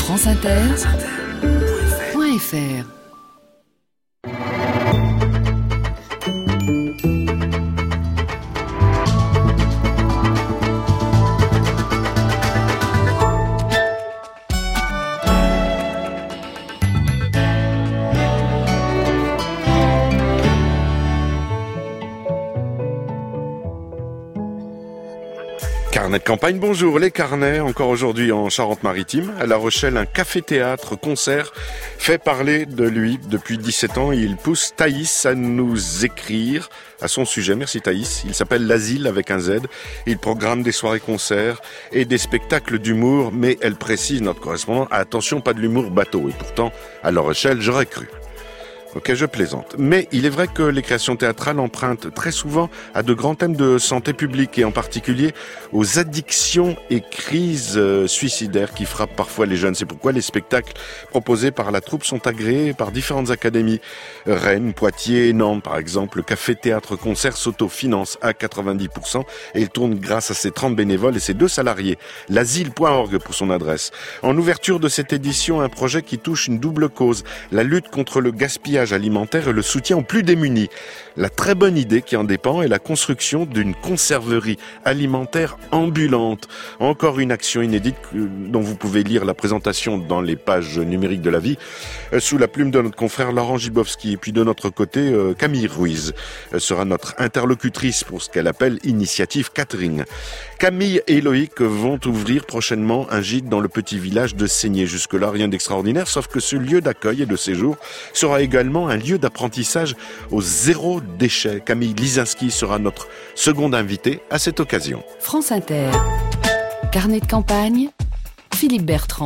franceinter.fr. Carnet de campagne, bonjour. Les carnets, encore aujourd'hui en Charente-Maritime. À La Rochelle, un café-théâtre-concert fait parler de lui depuis 17 ans. Il pousse Thaïs à nous écrire à son sujet. Merci Thaïs. Il s'appelle L'Asile avec un Z. Il programme des soirées-concerts et des spectacles d'humour. Mais elle précise, notre correspondant, attention, pas de l'humour bateau. Et pourtant, à La Rochelle, j'aurais cru. Ok, je plaisante. Mais il est vrai que les créations théâtrales empruntent très souvent à de grands thèmes de santé publique et en particulier aux addictions et crises suicidaires qui frappent parfois les jeunes. C'est pourquoi les spectacles proposés par la troupe sont agréés par différentes académies. Rennes, Poitiers, Nantes par exemple. Le Café Théâtre Concert s'autofinance à 90% et il tourne grâce à ses 30 bénévoles et ses 2 salariés. L'asile.org pour son adresse. En ouverture de cette édition, un projet qui touche une double cause. La lutte contre le gaspillage alimentaire et le soutien aux plus démunis. La très bonne idée qui en dépend est la construction d'une conserverie alimentaire ambulante. Encore une action inédite dont vous pouvez lire la présentation dans les pages numériques de la vie sous la plume de notre confrère Laurent Gibowski. Et puis de notre côté, Camille Ruiz sera notre interlocutrice pour ce qu'elle appelle Initiative Catering. Camille et Loïc vont ouvrir prochainement un gîte dans le petit village de Seigné. Jusque-là, rien d'extraordinaire, sauf que ce lieu d'accueil et de séjour sera également un lieu d'apprentissage au zéro déchet. Camille Lisinski sera notre seconde invitée à cette occasion. France Inter. Carnet de campagne, Philippe Bertrand.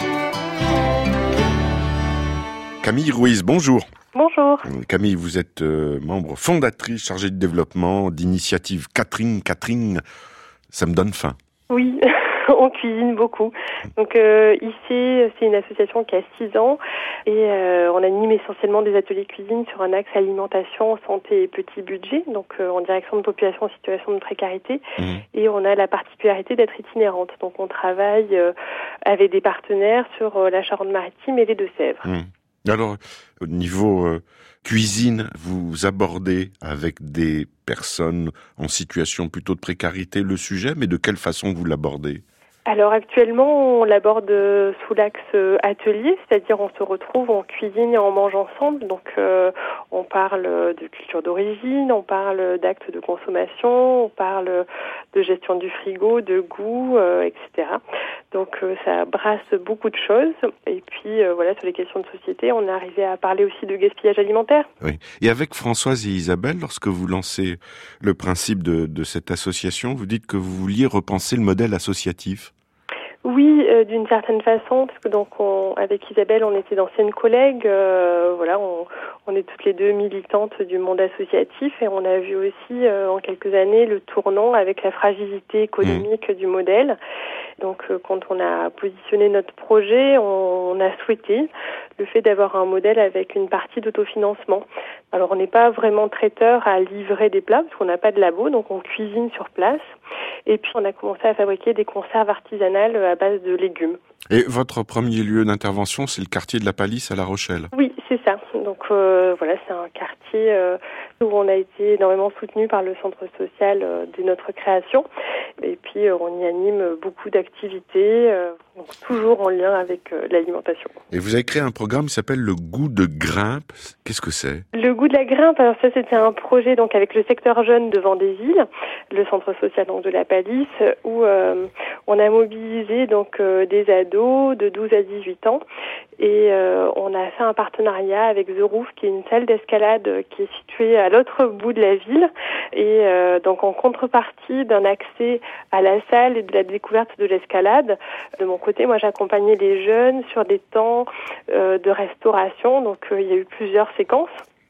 Camille Ruiz, bonjour. Bonjour. Camille, vous êtes membre fondatrice, chargée de développement d'initiative Catering. Catering, ça me donne faim. Oui, on cuisine beaucoup. Donc ici, c'est une association qui a 6 ans et on anime essentiellement des ateliers cuisine sur un axe alimentation, santé et petit budget, donc en direction de populations en situation de précarité. Et on a la particularité d'être itinérante. Donc on travaille avec des partenaires sur la Charente-Maritime et les Deux-Sèvres. Alors, au niveau cuisine, vous abordez avec des personnes en situation plutôt de précarité le sujet, mais de quelle façon vous l'abordez ? Alors actuellement, on l'aborde sous l'axe atelier, c'est-à-dire on se retrouve, on cuisine et on mange ensemble. Donc on parle de culture d'origine, on parle d'actes de consommation, on parle de gestion du frigo, de goût, etc. Donc ça brasse beaucoup de choses. Et puis voilà, sur les questions de société, on est arrivé à parler aussi de gaspillage alimentaire. Oui. Et avec Françoise et Isabelle, lorsque vous lancez le principe de cette association, vous dites que vous vouliez repenser le modèle associatif. Oui, d'une certaine façon, parce que donc avec Isabelle, on était d'anciennes collègues. Voilà, on est toutes les deux militantes du monde associatif et on a vu aussi en quelques années le tournant avec la fragilité économique du modèle. Donc quand on a positionné notre projet, on a souhaité le fait d'avoir un modèle avec une partie d'autofinancement. Alors on n'est pas vraiment traiteur à livrer des plats parce qu'on n'a pas de labo, donc on cuisine sur place. Et puis on a commencé à fabriquer des conserves artisanales à base de légumes. Et votre premier lieu d'intervention, c'est le quartier de la Palisse à La Rochelle. Oui, c'est ça. Donc voilà, c'est un quartier où on a été énormément soutenu par le centre social de notre création. Et puis on y anime beaucoup d'activités, donc toujours en lien avec l'alimentation. Et vous avez créé un programme qui s'appelle le goût de grimpe. Qu'est-ce que c'est ? Le goût de la grimpe, alors ça c'était un projet donc avec le secteur jeune de Vendéville, le centre social donc de la Palisse, où on a mobilisé donc des ados de 12 à 18 ans et on a fait un partenariat avec The Roof, qui est une salle d'escalade qui est située à l'autre bout de la ville et donc en contrepartie d'un accès à la salle et de la découverte de l'escalade. De mon côté, moi j'accompagnais les jeunes sur des temps de restauration, donc il y a eu plusieurs séquences.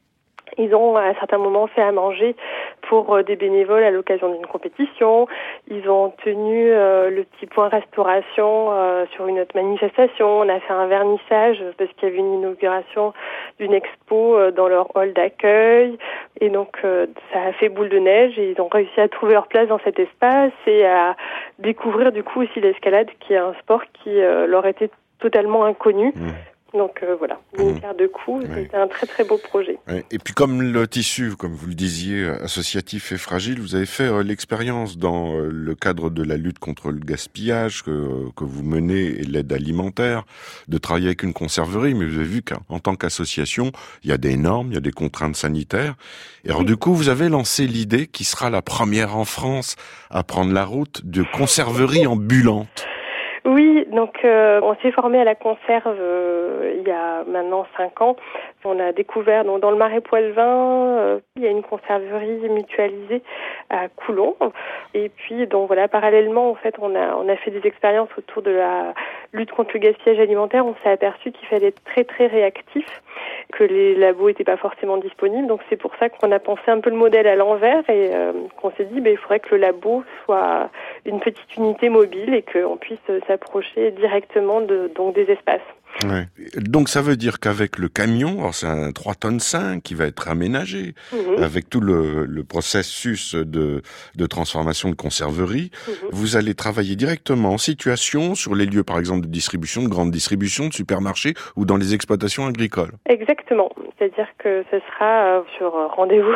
Ils ont à un certain moment fait à manger pour des bénévoles à l'occasion d'une compétition. Ils ont tenu le petit point restauration sur une autre manifestation. On a fait un vernissage parce qu'il y avait une inauguration d'une expo dans leur hall d'accueil. Et donc ça a fait boule de neige et ils ont réussi à trouver leur place dans cet espace et à découvrir du coup aussi l'escalade, qui est un sport qui leur était totalement inconnus. Donc voilà, une pierre de coups, Oui. c'était un très très beau projet. Et puis comme le tissu, comme vous le disiez, associatif et fragile, vous avez fait l'expérience dans le cadre de la lutte contre le gaspillage que vous menez et l'aide alimentaire, de travailler avec une conserverie, mais vous avez vu qu'en tant qu'association, il y a des normes, il y a des contraintes sanitaires. Et alors du coup, vous avez lancé l'idée qui sera la première en France à prendre la route de conserverie ambulante. Oui, donc on s'est formé à la conserve il y a maintenant 5 ans. On a découvert donc dans le Marais Poitevin, il y a une conserverie mutualisée à Coulon. Et puis donc voilà, parallèlement en fait, on a fait des expériences autour de la lutte contre le gaspillage alimentaire. On s'est aperçu qu'il fallait être très très réactif, que les labos n'étaient pas forcément disponibles. Donc c'est pour ça qu'on a pensé un peu le modèle à l'envers et qu'on s'est dit il faudrait que le labo soit une petite unité mobile et qu'on puisse s'approcher directement donc des espaces. Ouais. Donc ça veut dire qu'avec le camion, alors c'est un 3,5 tonnes qui va être aménagé, avec tout le processus de transformation de conserverie, vous allez travailler directement en situation sur les lieux par exemple de distribution, de grande distribution, de supermarchés ou dans les exploitations agricoles. Exactement, c'est-à-dire que ce sera sur rendez-vous,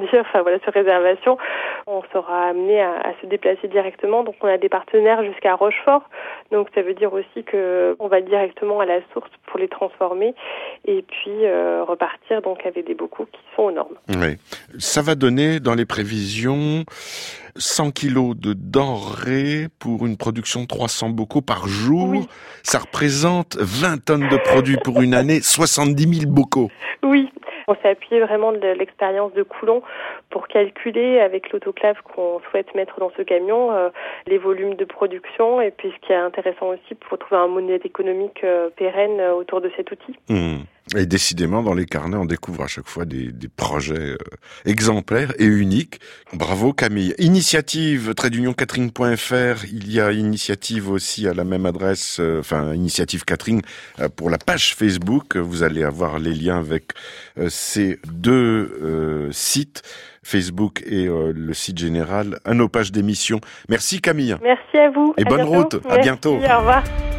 sur réservation, on sera amené à se déplacer directement. Donc on a des partenaires jusqu'à Rochefort, donc ça veut dire aussi que on va directement à la source pour les transformer et puis repartir donc avec des bocaux qui sont aux normes. Oui. Ça va donner dans les prévisions 100 kilos de denrées pour une production de 300 bocaux par jour. Oui. Ça représente 20 tonnes de produits pour une année, 70 000 bocaux. Oui. On s'est appuyé vraiment de l'expérience de Coulon pour calculer avec l'autoclave qu'on souhaite mettre dans ce camion les volumes de production et puis ce qui est intéressant aussi pour trouver un modèle économique pérenne autour de cet outil. Et décidément, dans les carnets, on découvre à chaque fois des projets exemplaires et uniques. Bravo Camille. Initiative _catering.fr. Il y a initiative aussi à la même adresse, initiative Catering pour la page Facebook. Vous allez avoir les liens avec ces deux sites, Facebook et le site général, à nos pages d'émission. Merci Camille. Merci à vous. Et bonne route. À bientôt. Merci, au revoir.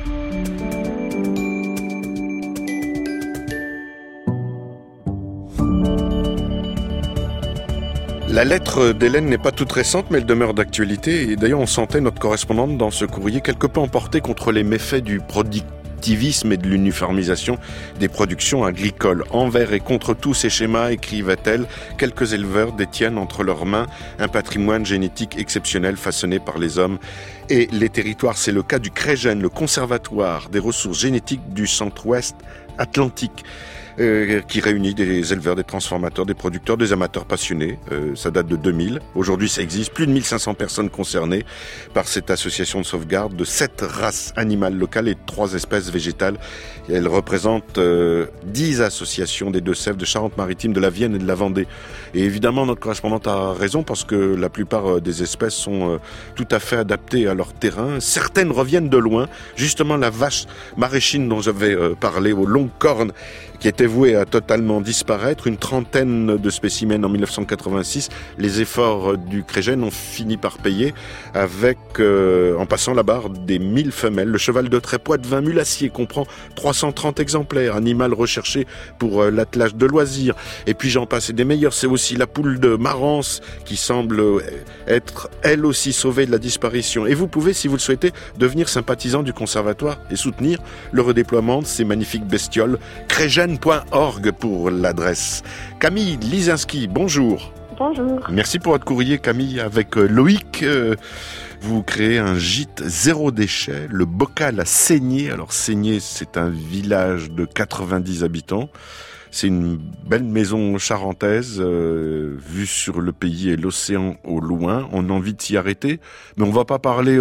La lettre d'Hélène n'est pas toute récente, mais elle demeure d'actualité. Et d'ailleurs, on sentait notre correspondante dans ce courrier quelque peu emportée contre les méfaits du productivisme et de l'uniformisation des productions agricoles. Envers et contre tous ces schémas, écrivait-elle, quelques éleveurs détiennent entre leurs mains un patrimoine génétique exceptionnel façonné par les hommes et les territoires. C'est le cas du CREGEN, le Conservatoire des ressources génétiques du Centre-Ouest Atlantique. Qui réunit des éleveurs, des transformateurs, des producteurs, des amateurs passionnés. Ça date de 2000. Aujourd'hui, ça existe. Plus de 1500 personnes concernées par cette association de sauvegarde de 7 races animales locales et de 3 espèces végétales. Et elle représente 10 associations des Deux-Sèvres, de Charente-Maritime, de la Vienne et de la Vendée. Et évidemment, notre correspondante a raison parce que la plupart des espèces sont tout à fait adaptées à leur terrain. Certaines reviennent de loin. Justement, la vache maraîchine dont j'avais parlé, aux longues cornes, qui était voué à totalement disparaître, une trentaine de spécimens en 1986. Les efforts du CREGEN ont fini par payer avec, en passant la barre des 1000 femelles. Le cheval de trait Poitevin Mulassier comprend 330 exemplaires, animal recherché pour l'attelage de loisirs. Et puis j'en passe et des meilleurs, c'est aussi la poule de Marance qui semble être elle aussi sauvée de la disparition. Et vous pouvez, si vous le souhaitez, devenir sympathisant du conservatoire et soutenir le redéploiement de ces magnifiques bestioles. CREGEN.org pour l'adresse. Camille Lisinski, bonjour. Bonjour. Merci pour votre courrier, Camille. Avec Loïc, vous créez un gîte zéro déchet, le Bocal à Seigné. Alors Seigné, c'est un village de 90 habitants. C'est une belle maison charentaise, vue sur le pays et l'océan au loin. On a envie de s'y arrêter, mais on va pas parler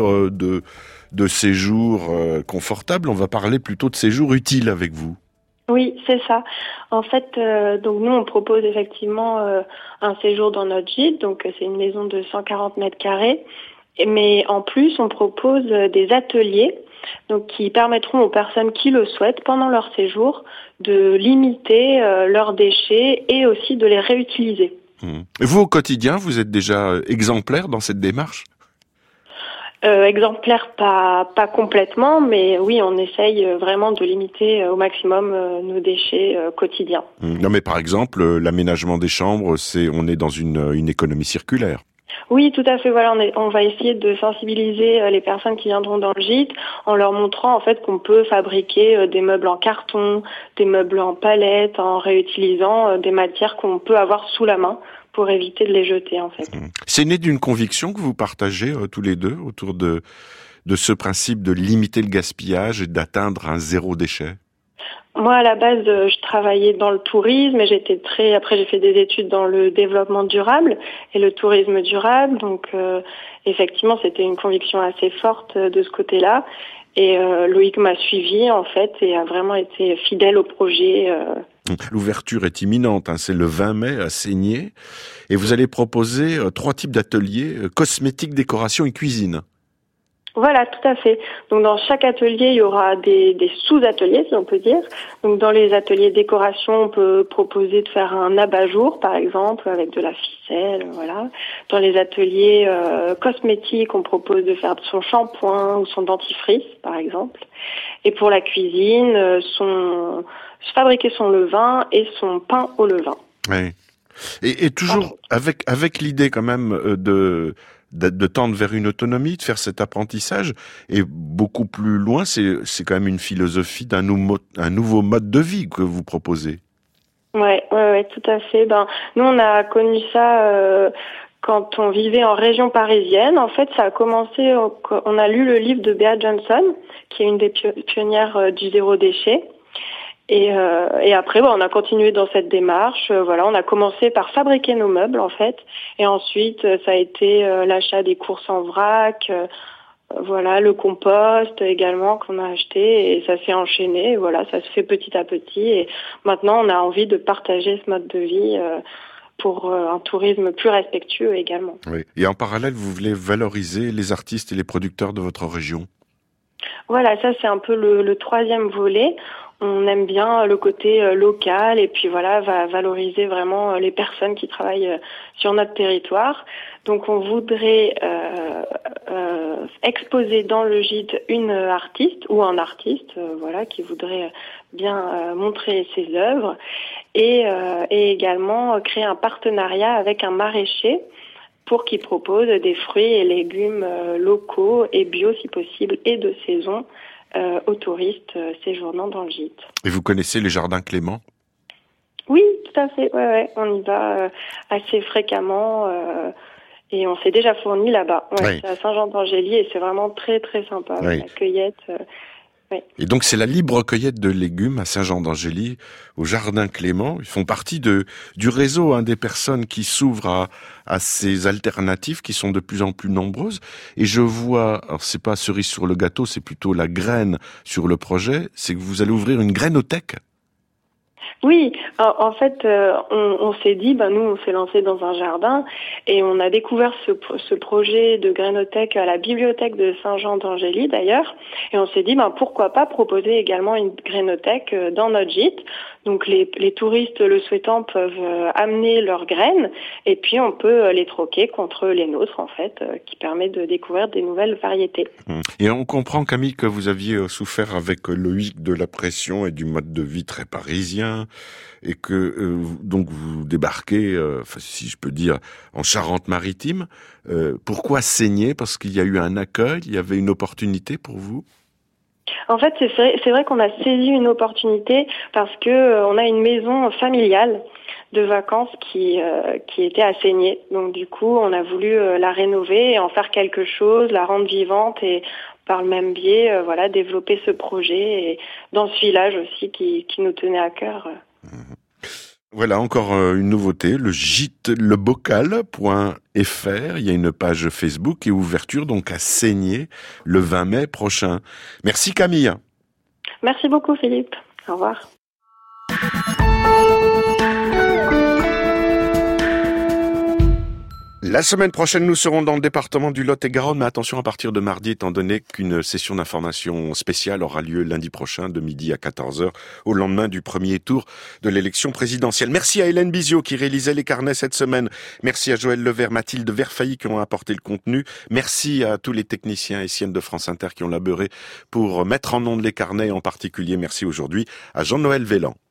de séjours confortables, on va parler plutôt de séjours utiles avec vous. Oui, c'est ça. En fait, donc nous, on propose effectivement un séjour dans notre gîte. Donc, c'est une maison de 140 mètres carrés. Mais en plus, on propose des ateliers donc qui permettront aux personnes qui le souhaitent, pendant leur séjour, de limiter leurs déchets et aussi de les réutiliser. Et vous, au quotidien, vous êtes déjà exemplaire dans cette démarche ? Exemplaires, pas complètement, mais oui, on essaye vraiment de limiter au maximum nos déchets quotidiens. Non, mais par exemple, l'aménagement des chambres, on est dans une économie circulaire. Oui, tout à fait. Voilà, on va essayer de sensibiliser les personnes qui viendront dans le gîte en leur montrant en fait qu'on peut fabriquer des meubles en carton, des meubles en palette, en réutilisant des matières qu'on peut avoir sous la main pour éviter de les jeter en fait. C'est né d'une conviction que vous partagez tous les deux autour de ce principe de limiter le gaspillage et d'atteindre un zéro déchet. Moi, à la base, je travaillais dans le tourisme et après j'ai fait des études dans le développement durable et le tourisme durable. Donc, effectivement, c'était une conviction assez forte de ce côté-là. Et Loïc m'a suivi en fait et a vraiment été fidèle au projet. L'ouverture est imminente, c'est le 20 mai à Seigné. Et vous allez proposer 3 types d'ateliers, cosmétiques, décoration et cuisine. Voilà, tout à fait. Donc dans chaque atelier, il y aura des sous-ateliers, si on peut dire. Donc dans les ateliers décoration, on peut proposer de faire un abat-jour, par exemple, avec de la ficelle, voilà. Dans les ateliers cosmétiques, on propose de faire son shampoing ou son dentifrice, par exemple. Et pour la cuisine, fabriquer son levain et son pain au levain. Oui. Et toujours avec l'idée quand même de tendre vers une autonomie, de faire cet apprentissage, et beaucoup plus loin, c'est quand même une philosophie d'un nouveau mode de vie que vous proposez. Ouais, tout à fait. Nous, on a connu ça quand on vivait en région parisienne. En fait, ça a commencé, on a lu le livre de Bea Johnson, qui est une des pionnières du zéro déchet. Et après, on a continué dans cette démarche. On a commencé par fabriquer nos meubles en fait, et ensuite ça a été l'achat des courses en vrac, le compost également qu'on a acheté, et ça s'est enchaîné. Et ça se fait petit à petit. Et maintenant, on a envie de partager ce mode de vie pour un tourisme plus respectueux également. Oui. Et en parallèle, vous voulez valoriser les artistes et les producteurs de votre région. Voilà, ça c'est un peu le troisième volet. On aime bien le côté local et puis va valoriser vraiment les personnes qui travaillent sur notre territoire. Donc on voudrait exposer dans le gîte une artiste ou un artiste qui voudrait bien montrer ses œuvres et également créer un partenariat avec un maraîcher pour qu'il propose des fruits et légumes locaux et bio si possible et de saison aux touristes séjournant dans le gîte. Et vous connaissez les jardins Clément ? Oui, tout à fait. Ouais. On y va assez fréquemment et on s'est déjà fourni là-bas. Ouais, oui. C'est à Saint-Jean-d'Angély et c'est vraiment très très sympa. Oui. La cueillette. Oui. Et donc c'est la libre cueillette de légumes à Saint-Jean-d'Angély, au Jardin Clément. Ils font partie du réseau des personnes qui s'ouvrent à ces alternatives qui sont de plus en plus nombreuses. Et je vois, alors c'est pas cerise sur le gâteau, c'est plutôt la graine sur le projet, c'est que vous allez ouvrir une grainothèque. Oui, en fait, on s'est dit, nous, on s'est lancé dans un jardin et on a découvert ce projet de grainothèque à la bibliothèque de Saint-Jean-d'Angély d'ailleurs, et on s'est dit, pourquoi pas proposer également une grainothèque dans notre gîte. Donc les touristes le souhaitant peuvent amener leurs graines et puis on peut les troquer contre les nôtres en fait, qui permet de découvrir des nouvelles variétés. Et on comprend, Camille, que vous aviez souffert avec Loïc de la pression et du mode de vie très parisien et que donc vous débarquez, si je peux dire, en Charente-Maritime. Pourquoi Seigné ? Parce qu'il y a eu un accueil, il y avait une opportunité pour vous ? En fait, c'est vrai qu'on a saisi une opportunité parce que on a une maison familiale de vacances qui était à Seigné. Donc du coup, on a voulu la rénover et en faire quelque chose, la rendre vivante et par le même biais, développer ce projet et dans ce village aussi qui nous tenait à cœur. Voilà encore une nouveauté, le gîte lebocal.fr. Il y a une page Facebook et ouverture donc à Seigné le 20 mai prochain. Merci Camille. Merci beaucoup Philippe. Au revoir. La semaine prochaine, nous serons dans le département du Lot-et-Garonne, mais attention à partir de mardi, étant donné qu'une session d'information spéciale aura lieu lundi prochain, de midi à 14h, au lendemain du premier tour de l'élection présidentielle. Merci à Hélène Bizio qui réalisait les carnets cette semaine. Merci à Joël Levert, Mathilde Verfailly qui ont apporté le contenu. Merci à tous les techniciens et siennes de France Inter qui ont laboré pour mettre en onde les carnets. En particulier, merci aujourd'hui à Jean-Noël Vélan.